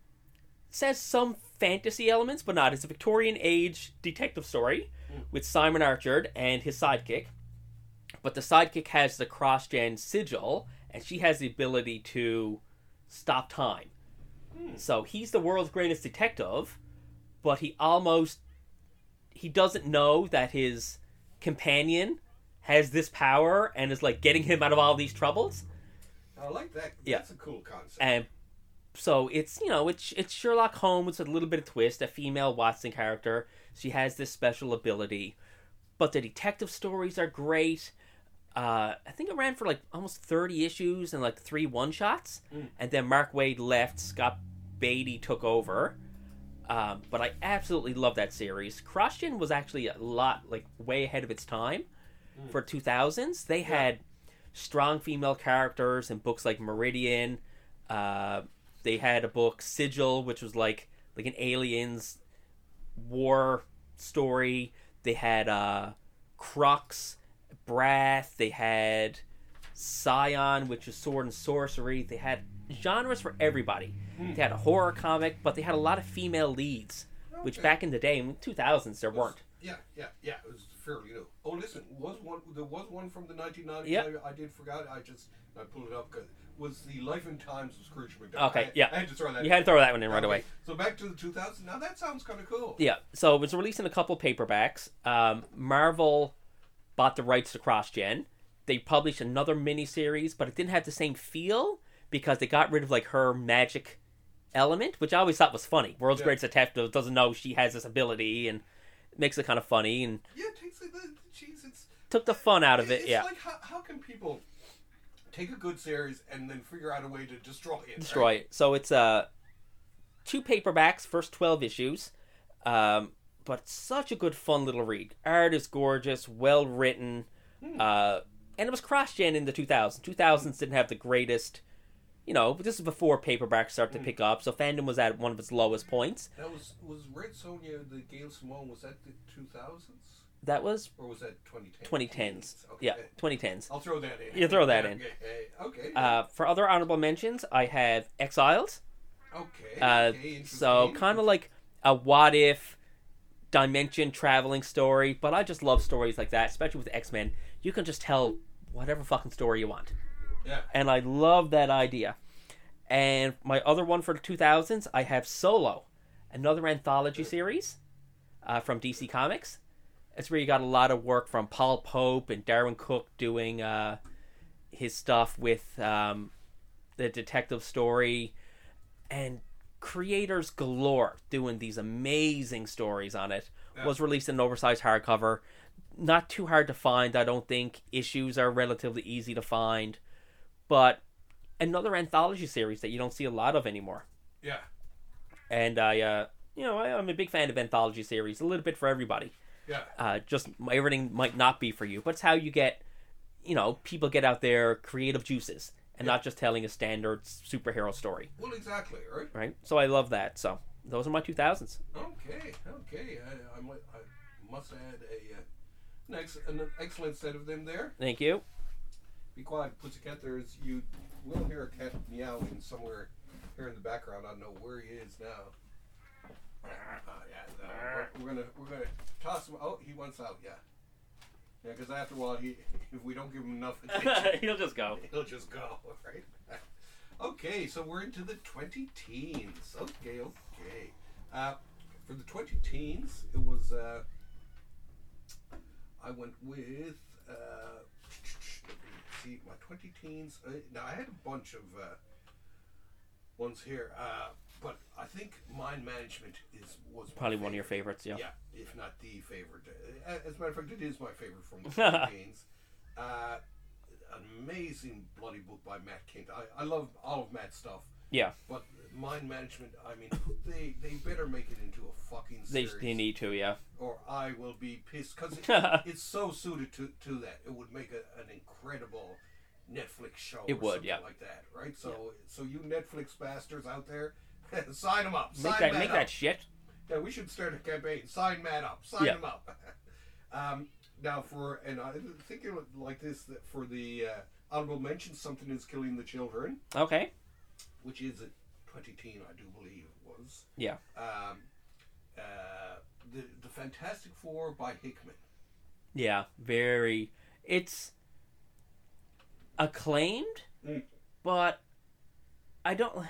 says some fantasy elements, but not. It's a Victorian age detective story Mm. with Simon Archer and his sidekick. But the sidekick has the CrossGen sigil, and she has the ability to stop time. Hmm. So he's the world's greatest detective, but he almost he doesn't know that his companion has this power and is like getting him out of all these troubles. I like that. Yeah. That's a cool concept. And so it's, you know, it's it's Sherlock Holmes with a little bit of twist, a female Watson character. She has this special ability. But the detective stories are great. Uh, I think it ran for like almost thirty issues and like three one-shots. Mm. And then Mark Waid left, Scott Beatty took over. Um, but I absolutely love that series. CrossGen was actually a lot, like, way ahead of its time Mm. for two thousands. They had strong female characters in books like Meridian. Uh, they had a book, Sigil, which was like like an aliens war story. They had uh, Crux, Brath. They had Scion, which is sword and sorcery. They had genres for everybody. Hmm. They had a horror comic, but they had a lot of female leads, which Okay. back in the day, in two thousands, there Was- weren't. Yeah, yeah, yeah. It was fairly new. Oh, listen, was one there was one from the nineteen nineties. Yep. I, I did forgot. I just I pulled it up because was the Life and Times of Scrooge McDuck. Okay, I, yeah. I had to throw that. You had to throw that one in right Okay, away. So back to the two thousands. Now that sounds kind of cool. Yeah, so it was released in a couple paperbacks. Um, Marvel bought the rights to CrossGen. They published another miniseries, but it didn't have the same feel because they got rid of like her magic element, which I always thought was funny. World's Yeah. Greatest Detective doesn't know she has this ability, and it makes it kind of funny and Yeah, it takes it. the- Jeez, it's took the fun out of it. It's Yeah, like how, how can people take a good series and then figure out a way to destroy it? destroy right? it. So it's uh two paperbacks, first twelve issues. Um, but such a good, fun little read. Art is gorgeous, well written. Hmm. Uh, and it was cross-gen in the two thousands. two thousands didn't have the greatest, you know, but this is before paperbacks started to pick up, so fandom was at one of its lowest points. That was was Red Sonja, the Gail Simone. Was that the two thousands That was or was that twenty ten? twenty tens. Okay. Yeah, twenty tens. I'll throw that in. You throw that in. Okay. Okay. Uh, for other honorable mentions, I have Exiled. okay. Uh, okay, so interesting. kind of like a what if dimension traveling story, but I just love stories like that, especially with X-Men. You can just tell whatever fucking story you want. Yeah. And I love that idea. And my other one for the two thousands, I have Solo, another anthology series uh, from D C Comics. It's where you got a lot of work from Paul Pope and Darwin Cook doing uh, his stuff with um, the detective story, and creators galore doing these amazing stories on it. Yeah. Was released in an oversized hardcover. Not too hard to find, I don't think. Issues are relatively easy to find. But another anthology series that you don't see a lot of anymore. Yeah. And I, uh, you know, I, I'm a big fan of anthology series. A little bit for everybody. Yeah. Uh, just everything might not be for you, but it's how you get, you know, people get out their creative juices and Yeah. not just telling a standard superhero story, Well, exactly. Right. right? So I love that. So those are my two thousands. Okay. Okay. I, I, might, I must add a uh, an, ex, an excellent set of them there. Thank you. Be quiet, Pussycat. There's you will hear a cat meowing somewhere here in the background. I don't know where he is now. Uh, yeah, uh, we're, we're gonna we're gonna toss him. Oh, he wants out. Yeah, yeah. Because after a while, he if we don't give him enough attention, He'll just go. he'll just go. Right. Okay, so we're into the twenty teens. Okay, okay. Uh, for the twenty teens, it was. Uh, I went with. Uh, see my twenty teens. Uh, now I had a bunch of uh, ones here, uh, but I think Mind Management is was my Probably one of your favorite. favorites, yeah. Yeah, if not the favorite. Uh, as a matter of fact, it is my favorite from the twenty teens. Uh, an amazing bloody book by Matt Kindt. I, I love all of Matt's stuff, Yeah. but Mind Management. I mean, they they better make it into a fucking They, series. they need to, yeah. Or I will be pissed. Because it, it's so suited to, to that. It would make a, an incredible Netflix show It or would, something yeah. like that, right? So so you Netflix bastards out there, sign them up. Sign Make that, Matt make up. that shit. Yeah, we should start a campaign. Sign Matt up. Sign Yeah. him up. um, now for, and I think it was like this, that for the uh, honorable mention, Something is Killing the Children, Okay. which is a twenty teen, I do believe it was. Yeah. Um, uh, the, the Fantastic Four by Hickman. Yeah. Very. It's acclaimed, Mm. but I don't.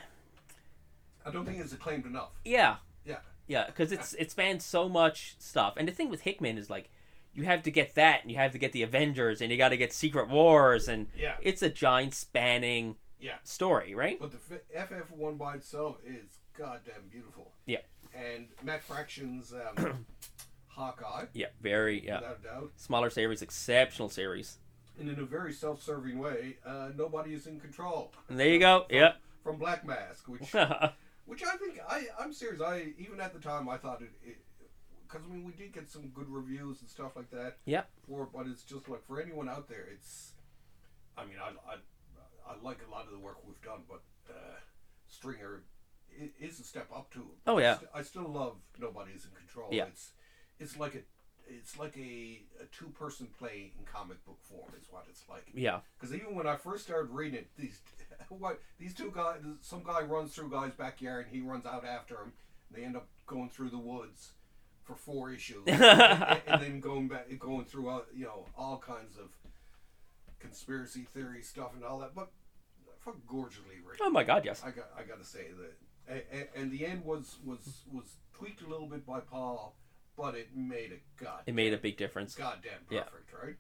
I don't think it's acclaimed enough. Yeah. Yeah. Yeah, because it's it spans so much stuff, and the thing with Hickman is like, you have to get that, and you have to get the Avengers, and you got to get Secret Wars, and Yeah. it's a giant spanning Yeah. story, right? But the F F one by itself is goddamn beautiful. Yeah. And Matt Fraction's um, Hawkeye, Yeah, very yeah. without a doubt. Smaller series, exceptional series. And in a very self-serving way, uh, nobody is in control. And there you go. From, Yeah. From Black Mask, which which I think I I'm serious. I even at the time I thought it, because I mean we did get some good reviews and stuff like that. Yep. For but it's just like for anyone out there, it's. I mean I I, I like a lot of the work we've done, but uh, Stringer i- is a step up to it. Oh, yeah. I, st- I still love Nobody's in Control. Yeah. It's it's like a. It's like a, a two-person play in comic book form is what it's like. Yeah. Because even when I first started reading it, these what these two guys, some guy runs through a guy's backyard, and he runs out after him. And they end up going through the woods for four issues, and, and then going back, going through all, you know all kinds of conspiracy theory stuff and all that. But fucking gorgeously written. Oh my God, yes. I got I got to say that, and, and the end was was was tweaked a little bit by Paul. But it made a god. It made a big difference. Goddamn Yeah. perfect, right?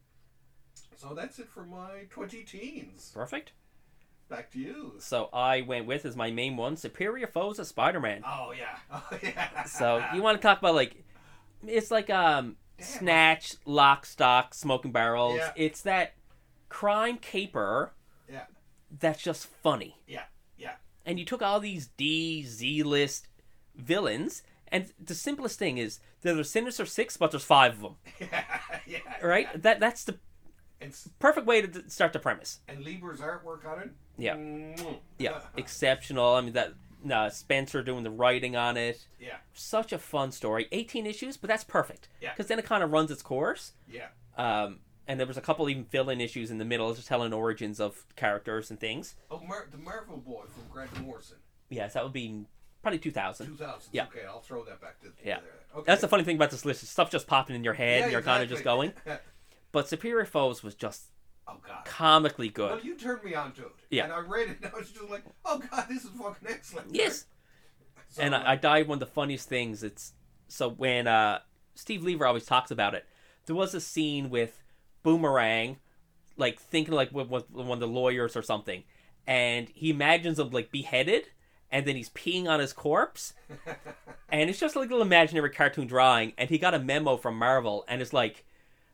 So that's it for my twenty teens. Perfect. Back to you. So I went with as my main one, Superior Foes of Spider-Man. Oh yeah, oh yeah. So you want to talk about like, it's like um, Damn. Snatch, Lock, Stock, Smoking Barrels. Yeah. It's that crime caper Yeah, that's just funny. yeah, yeah. And you took all these D, Z list villains, and the simplest thing is there's a Sinister Six, but there's five of them, yeah, yeah. right? Yeah. That that's the And, s- perfect way to d- start the premise. and Lieber's artwork on it. Yeah. Mm. Yeah, exceptional. I mean that. No, Spencer doing the writing on it. Yeah, Such a fun story. eighteen issues, but that's perfect. Yeah. Because then it kind of runs its course. yeah. Um, and there was a couple even fill-in issues in the middle, just telling origins of characters and things. Oh, Mar- the Marvel Boy from Grant Morrison. Yes, that would be probably two thousand. Two thousands. Yeah. Okay, I'll throw that back to. Yeah. There. Okay. That's the funny thing about this list. Is stuff just popping in your head, Yeah, and you're kind of just going. exactly. But Superior Foes was just Oh god. comically good. Well, you turned me on to it. Yeah. And I read it, and I was just like, oh god, this is fucking excellent. Yes. So, And I, I died one of the funniest things. It's so when uh, Steve Lever always talks about it. There was a scene with Boomerang, like thinking like with, with one of the lawyers or something, and he imagines him like beheaded, and then he's peeing on his corpse, and it's just like a little imaginary cartoon drawing. And he got a memo from Marvel, and it's like,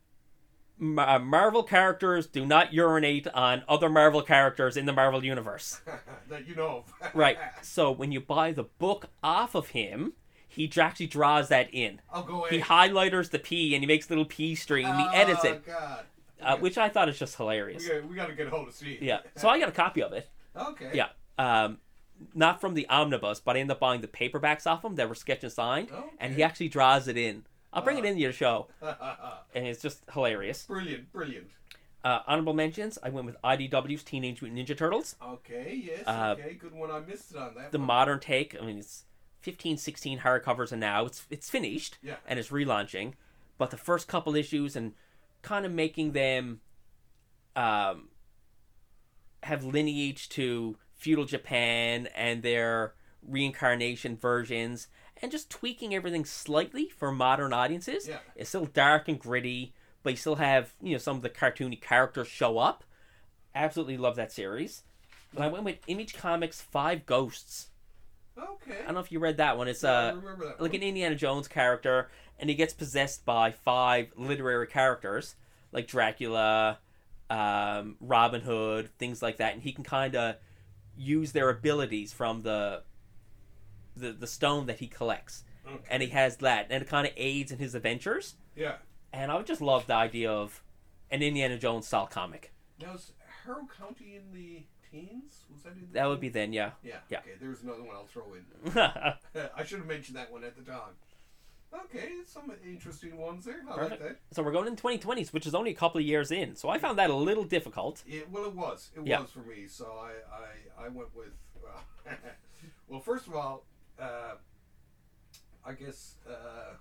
"Ma- Marvel characters do not urinate on other Marvel characters in the Marvel universe." that you know of. Right. So when you buy the book off of him, he actually draws that in. I'll go He in. highlighters the P and he makes a little P string. And he edits it, Oh, God. uh, Okay. which I thought is just We hilarious. gotta, we gotta get a hold of Steve. Yeah. So I got a copy of it. Okay. Yeah. Um, not from the omnibus, but I ended up buying the paperbacks off him that were sketched and signed, Okay. and he actually draws it in. I'll bring it Uh. in to your show, and it's just hilarious. Brilliant, brilliant. Uh, honorable mentions: I went with I D W's Teenage Mutant Ninja Turtles. Okay, yes, Uh, okay, good one. I missed it on that The one. modern take. I mean, it's fifteen, sixteen hardcovers, and now it's it's finished. Yeah. And it's relaunching, but the first couple issues and kind of making them um, have lineage to feudal Japan and their reincarnation versions, and just tweaking everything slightly for modern audiences. Yeah. It's still dark and gritty, but you still have, you know, some of the cartoony characters show up. Absolutely love that series. And I went with Image Comics Five Ghosts. Okay. I don't know if you read that one. It's Yeah, I uh, remember that like one. an Indiana Jones character, and he gets possessed by five literary characters, like Dracula, um, Robin Hood, things like that, and he can kind of use their abilities from the, the the stone that he collects. Okay. and he has that, and it kind of aids in his adventures. Yeah. And I would just love the idea of an Indiana Jones style comic. Now, is Harrow County in the teens? Was that in the That would be teens? then, yeah. Yeah. Yeah. Okay, there's another one I'll throw in. I should have mentioned that one at the time. Okay, some interesting ones there. I Perfect. like that. So we're going in twenty twenties, which is only a couple of years in. So I found that a little difficult. Yeah, well, it was. It Yeah. was for me. So I, I, I went with. Well, well, first of all, uh, I guess uh,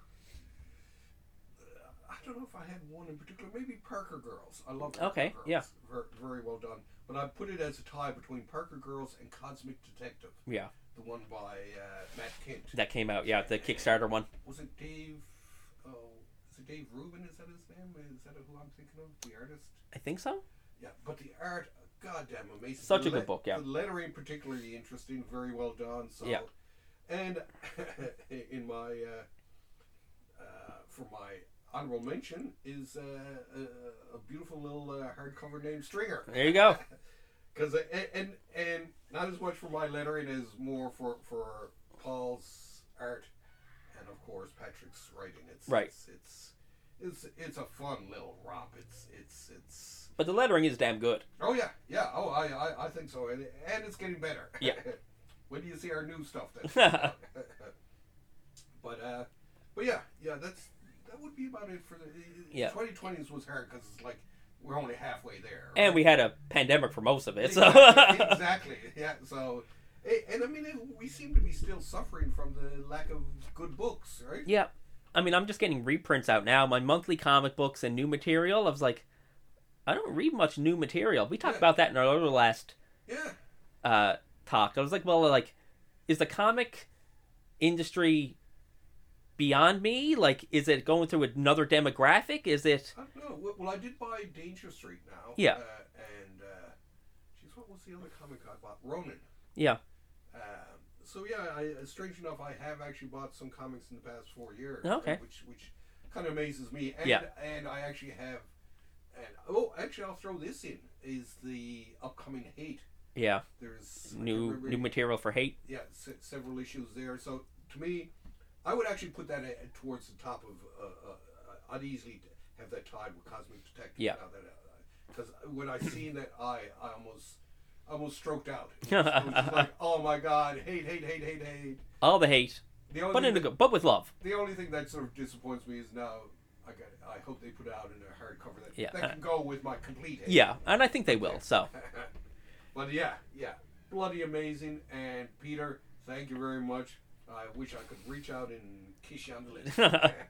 I don't know if I had one in particular. Maybe Parker Girls. I love Parker Okay, Girls. yeah. Very, very well done. But I put it as a tie between Parker Girls and Cosmic Detective, Yeah, the one by uh, Matt Kent. that came out. Yeah, the Kickstarter one. Was it Dave? Oh, is it Dave Rubin? Is that his name? Is that who I'm thinking of? The artist? I think so. Yeah, but the art, goddamn amazing. Such The a good book, yeah. The lettering particularly interesting, very well done. So, Yeah. and in my uh, uh, for my honorable mention is uh, a, a beautiful little uh, hardcover named Stringer. There you go. Because and and not as much for my lettering as more for for Paul's art, and of course Patrick's writing. It's Right. It's it's it's, it's a fun little romp. It's it's it's. But the lettering is damn good. Oh yeah, yeah. Oh, I I, I think so, and and it's getting better. Yeah. When do you see our new stuff then? but uh, but yeah, yeah. That's that would be about it for the Yeah. twenty twenties was hard because it's like we're only halfway there. And right? we had a pandemic for most of it. So exactly, exactly. Yeah. So. eh, And I mean, it- we seem to be still suffering from the lack of good books, right? yeah, I mean, I'm just getting reprints out now. My monthly comic books and new material. I was like, I don't read much new material. We talked Yeah. about that in our other last Yeah. uh, talk. I was like, well, like, is the comic industry beyond me? Like, is it going through another demographic? Is it? I don't know. Well, well, I did buy Danger Street now. Yeah. Uh, and, uh, geez, what was the other comic I bought? Ronin. Yeah. Um, so yeah, I, uh, strange enough, I have actually bought some comics in the past four years. Okay. right, which which kind of amazes me. And, Yeah. And I actually have, and oh, actually, I'll throw this in is the upcoming Hate. Yeah. There's I can't New remember- new material for Hate. Yeah, se- several issues there. So to me, I would actually put that uh, towards the top of. Uh, uh, I'd easily have that tied with Cosmic Detective. Yeah. Because when I seen that, I I almost. I almost stroked out. It was, it was just like, oh my god, hate, hate, hate, hate, hate. All the hate, The only but thing in a that, good, but with love. the only thing that sort of disappoints me is now I got. I hope they put it out in a hardcover that Yeah. that can go with my complete hate. Yeah, and I think they will. So But yeah, yeah, bloody amazing. And Peter, thank you very much. I wish I could reach out and kiss you on the lips.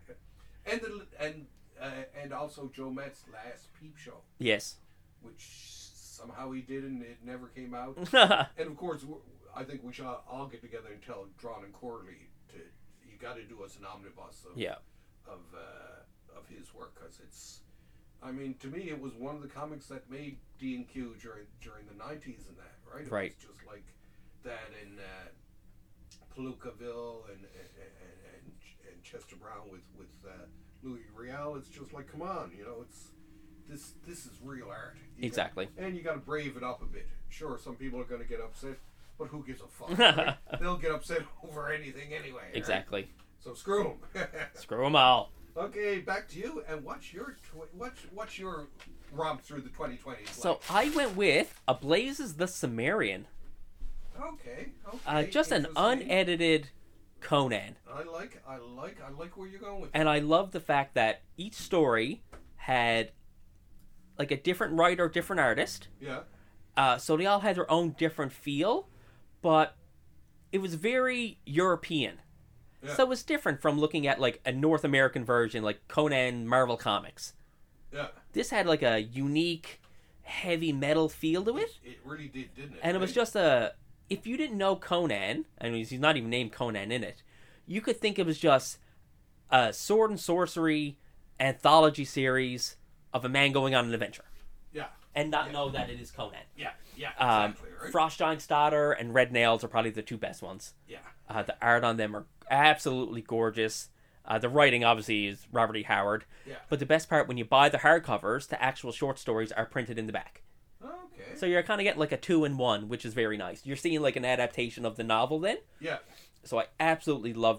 and the, and uh, and also Joe Metz's last Peep Show, yes. which somehow he did and it never came out. And of course, w- I think we should all get together and tell Drawn and Quarterly to you got to do us an omnibus of Yeah. of uh, of his work because it's. I mean, to me, it was one of the comics that made D and Q during during the nineties and that, right? It Right. was just like that in uh, Palookaville and and, and and and Chester Brown with with uh, Louis Riel. It's just like, come on, you know, it's this this is real art. You Exactly. got- and you got to brave it up a bit. Sure, some people are going to get upset, but who gives a fuck? Right? They'll get upset over anything anyway. right? Exactly. So screw them. Screw them all. Okay, back to you. And what's your tw- what's what's your romp through the twenty twenties? So I went with A Blazes the Sumerian. okay, okay. Uh, just an interesting. unedited Conan. I like, I like, I like where you're going with. And I love the fact that each story had like a different writer, different artist. Yeah, Uh, so they all had their own different feel, but it was very European. Yeah. So it was different from looking at like a North American version, like Conan Marvel Comics. yeah. This had like a unique heavy metal feel to it. It really did, didn't it? And it was right? just a... If you didn't know Conan, I mean, he's not even named Conan in it, you could think it was just a sword and sorcery anthology series of a man going on an adventure. yeah, And not Yeah. know that it is Conan. yeah, yeah. Um, Exactly. right. Frost Giant's Daughter and Red Nails are probably the two best ones. yeah, Uh, the art on them are absolutely gorgeous. Uh, the writing, obviously, is Robert E. Howard. yeah. But the best part, when you buy the hardcovers, the actual short stories are printed in the back. Okay. So you're kind of getting like a two-in-one, which is very nice. You're seeing like an adaptation of the novel then. yeah, So I absolutely love that.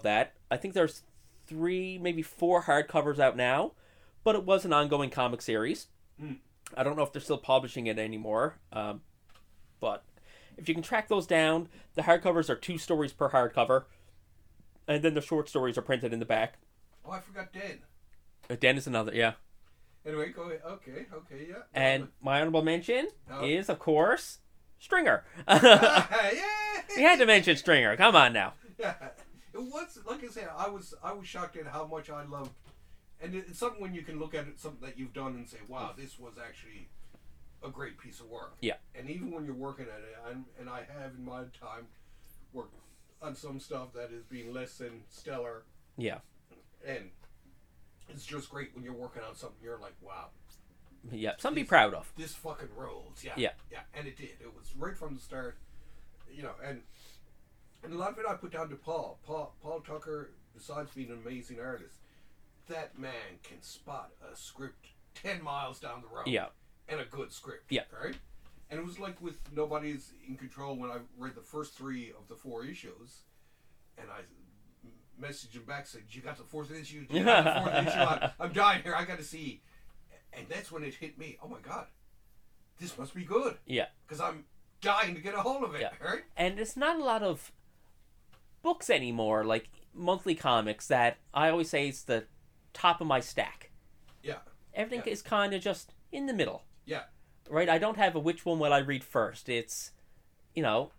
I think there's three, maybe four hardcovers out now, but it was an ongoing comic series. Mm. I don't know if they're still publishing it anymore, um, but if you can track those down, the hardcovers are two stories per hardcover, and then the short stories are printed in the back. Oh, I forgot Den. Uh, Den is another, yeah. Anyway, go ahead. Okay, okay, yeah. And my honorable mention Oh. is, of course, Stringer. yeah. You had to mention Stringer. Come on now. Yeah. It was, like I said, I was I was shocked at how much I loved, and it- it's something when you can look at it, something that you've done and say, wow, this was actually a great piece of work. Yeah. And even when you're working at it, and, and I have in my time worked on some stuff that has been less than stellar, Yeah. and it's just great when you're working on something you're like, wow, Yeah. Something to be proud of. this fucking rolls. Yeah. Yeah. Yeah. And it did. It was right from the start, you know, and and a lot of it I put down to Paul. Paul Paul Tucker, besides being an amazing artist, that man can spot a script ten miles down the road. Yeah. And a good script. Yeah. Right? And it was like with Nobody's in Control when I read the first three of the four issues, and I messaged him back, said, you got the fourth issue? You got the fourth issue? I'm, I'm dying here. I got to see. And that's when it hit me. Oh, my God. This must be good. Yeah. Because I'm dying to get a hold of it. Yeah. Right? And it's not a lot of books anymore, like monthly comics, that I always say is the top of my stack. Yeah. Everything Yeah. is kind of just in the middle. Yeah. Right? I don't have a which one will I read first. It's, you know,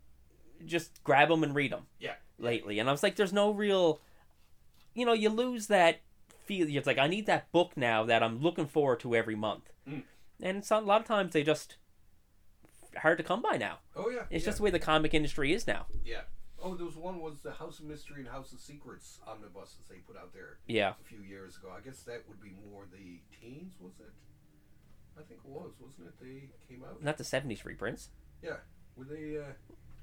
just grab them and read them. Yeah. Lately. And I was like, there's no real, you know, you lose that feel. It's like, I need that book now that I'm looking forward to every month. Mm. And some, a lot of times they just hard to come by now. Oh, yeah. It's yeah. just the way the comic industry is now. Yeah. Oh, there was one was the House of Mystery and House of Secrets omnibuses they put out there Yeah. a few years ago. I guess that would be more the teens, was it? I think it was, wasn't it? They came out. Not the seventies reprints. Yeah. Were they? Uh,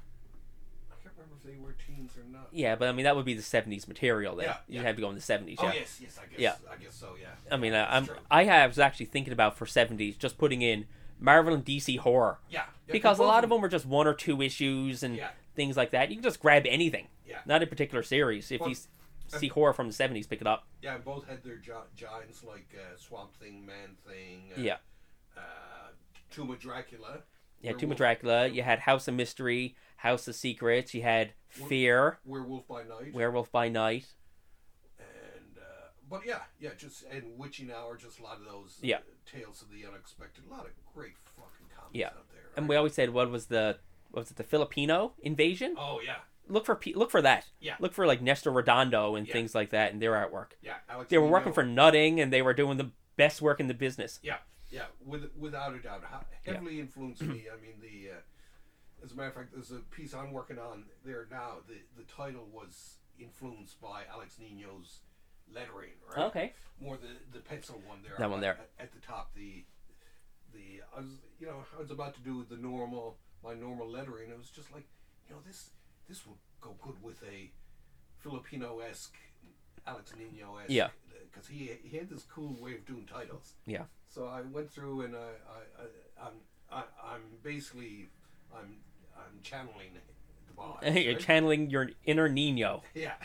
I can't remember if they were teens or not. Yeah, but I mean, that would be the seventies material then. Yeah, You yeah. have to go in the seventies, Oh yeah. yes, yes. I guess. Yeah. I guess so. Yeah. I mean, I, That's I'm, true. I was actually thinking about for seventies just putting in Marvel and D C horror. Yeah. yeah Because a both lot of them were just one or two issues and Yeah. things like that. You can just grab anything. Yeah. Not a particular series. If Well, you s- see horror from the seventies, pick it up. Yeah, and both had their gi- giants like uh, Swamp Thing, Man Thing. Uh, Yeah. Uh, Tomb of Dracula. You had Werewolf- Tomb of Dracula, you had House of Mystery, House of Secrets, you had Fear, Werewolf by Night. Werewolf by Night. And uh, but yeah, yeah, just and Witching Hour, just a lot of those. Yeah. Uh, Tales of the Unexpected. A lot of great fucking comics Yeah. out there. And right? we always said, what was the, what was it, the Filipino invasion? Oh yeah, Look for pe- look for that. Yeah. Look for like Nestor Redondo and Yeah. things like that in their artwork. yeah. Alex They were Nino. working for Nutting and they were doing the best work in the business. Yeah, yeah, with, without a doubt, Ha- heavily influenced me. I mean, the uh, as a matter of fact, there's a piece I'm working on there now. The the title was influenced by Alex Nino's lettering, right? Okay. More the the pencil one there. That one there. at, at the top. The the I was you know I was about to do the normal my normal lettering. It was just like you know this this would go good with a Filipino esque Alex Nino esque. Yeah. Because he he had this cool way of doing titles. Yeah. So I went through and I, I, I I'm I, I'm basically I'm I'm channeling the boss. You're right? channeling your inner Nino. Yeah.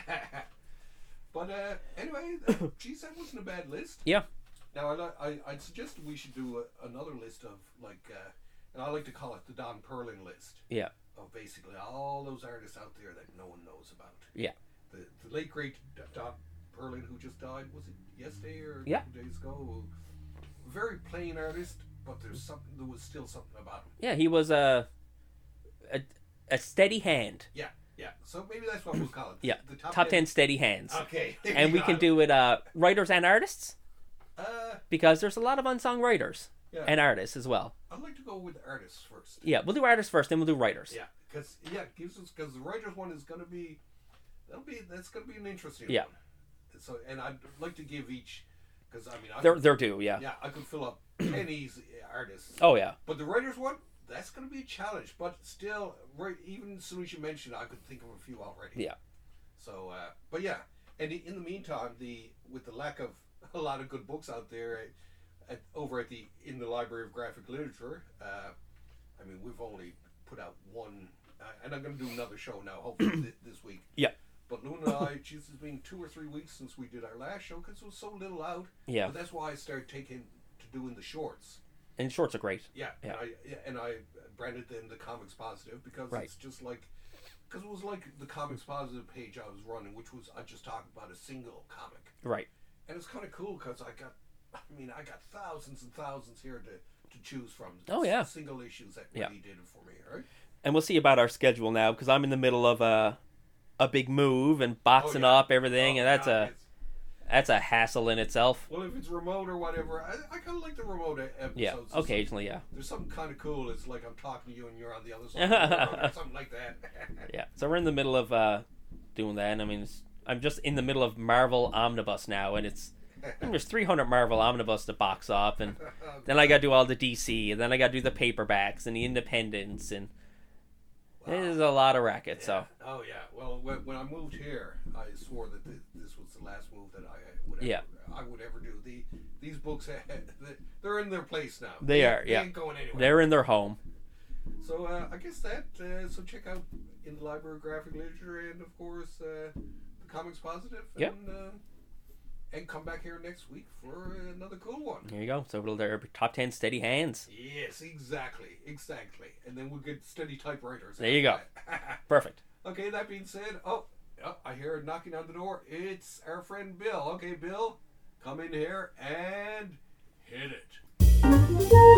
But uh, anyway, uh, geez, that wasn't a bad list. Yeah. Now I li- I I'd suggest we should do a, another list of like, uh, and I like to call it the Don Perlin list Yeah. of basically all those artists out there that no one knows about. Yeah. The the late great D- Don Perlin who just died, was it yesterday or Yeah. two days ago? Very plain artist, but there's something. There was still something about him. Yeah, he was a a, a steady hand. Yeah, yeah. So maybe that's what we'll call it. Yeah. The Top, top, ten steady hands. Okay. And we can do it uh writers and artists Uh, because there's a lot of unsung writers yeah. and artists as well. I'd like to go with artists first. Yeah, we'll do artists first, then we'll do writers. Yeah, because yeah, gives us because the writers one is going to be that'll be that's going to be an interesting Yeah. one. So and I'd like to give each because I mean I They're could, they're due, yeah. yeah I could fill up ten easy artists. Oh yeah. But the writers one that's going to be a challenge. But still, right even as soon as you mentioned, it, I could think of a few already. Yeah. So, uh, but yeah, and in the meantime, the with the lack of a lot of good books out there at, at, over at the in the Library of Graphic Literature, uh, I mean, we've only put out one, uh, and I'm going to do another show now, hopefully th- this week. Yeah. But Luna and I, geez, it's been two or three weeks since we did our last show because it was so little out. Yeah. But that's why I started taking to doing the shorts. And shorts are great. Yeah. Yeah. And I, yeah, and I branded them the Comics Positive because Right. it's just like, because it was like the Comics Positive page I was running, which was, I just talked about a single comic. Right. And it's kind of cool because I got, I mean, I got thousands and thousands here to, to choose from. Oh, yeah. Single issues that Yeah. really did it for me, right? And we'll see about our schedule now because I'm in the middle of a a big move and boxing Oh, yeah. up everything, Oh, and that's yeah, a it's- that's a hassle in itself. Well, if it's remote or whatever, I, I kind of like the remote e- episodes. Yeah, It's occasionally, yeah. There's something kind of cool. It's like I'm talking to you and you're on the other side of the world or something like that. Yeah. So we're in the middle of uh, doing that. And I mean, it's, I'm just in the middle of Marvel Omnibus now, and it's I think there's three hundred Marvel Omnibus to box up, and then I got to do all the D C, and then I got to do the paperbacks and the Independents, and Wow. there's a lot of racket. Yeah. So Oh, yeah. Well, when, when I moved here, I swore that this, this was the last move that I would ever, Yeah. I would ever do. The These books, they're in their place now. They are, They yeah. ain't going anywhere. they're in their home. So uh, I guess that, uh, so check out In the Library of Graphic Literature and, of course, uh, the Comics Positive. And, Yep. uh, and come back here next week for another cool one. Here you go. So it'll their top ten steady hands. Yes, exactly, exactly. And then we'll get steady typewriters. There you go. Perfect. Okay, that being said, oh, oh, I hear knocking on the door. It's our friend Bill. Okay, Bill, come in here and hit it.